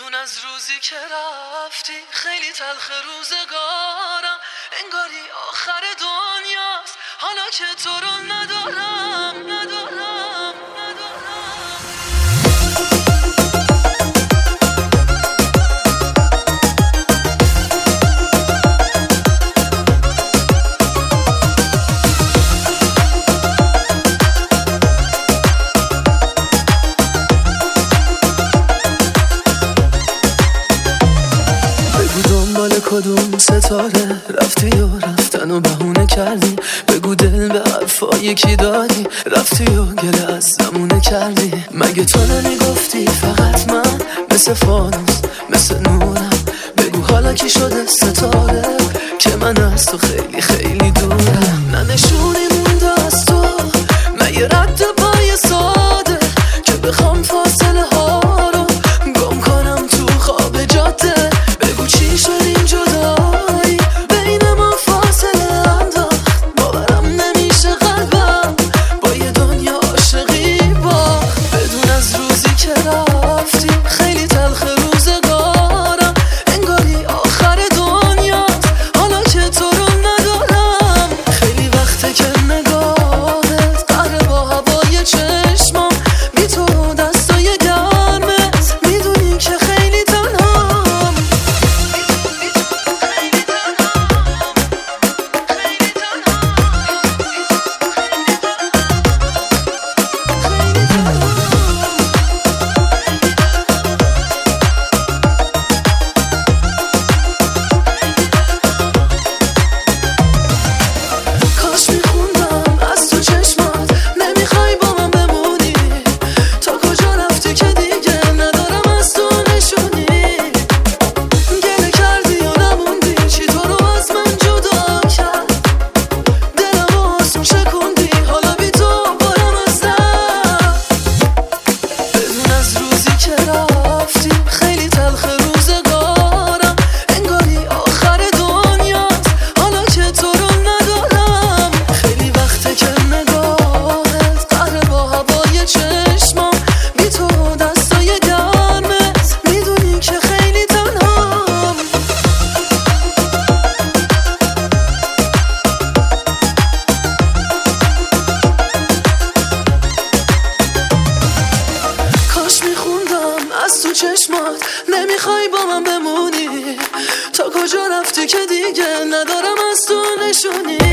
از روزی که رفتی خیلی تلخ روزگارم، انگاری آخر دنیاست حالا که تو رو ندارم. کدوم ستاره رفتی و رفتن و بهونه کردی، بگو دل به حرفای کی دادی، رفتی و گله از زمونه کردی. مگه تو نمیگفتی فقط من مثل فانوس مثل نورم، بگو حالا کی شده ستاره که من از تو خیلی خیلی دورم. نه نشونی مونده از تو، من یه رد پای ساده که بخوام فاصله ها رو گم کنم تو خواب جاده. بگو چی شد این جدایی بین ما فاصله انداخت، باورم نمیشه قلبم با یه دنیا عاشقی باخت. بدون از روزی که رفتی خیلی تلخ روزگارم، انگاری آخر دنیاست حالا که تو رو ندارم. خیلی وقته که نگاهت قهر با هوای چشمام، بی تو دستای گرمت میدونی که خیلی تنهام. کاش میخوندم از تو چشمات نمیخوای با من بمونی، تا کجا رفتی که دیگه ندارم از تو نشونی. گله کردی و نموندی چی تو رو از من جدا کرد، دلم آسون شکوندی حالا بی تو بارم از درد. بدون از روزی که رفتی خیلی تلخ روزگارم، انگاری آخر دنیاست حالا که تو رو ندارم. خیلی وقته که نگاهت قهر با هوای چشمام، بی تو دستای گرمت میدونی که خیلی تنهام. کاش میخوندم از تو چشمات نمیخوای با من بمونی، تا کجا رفتی که دیگه ندارم از تو نشونی.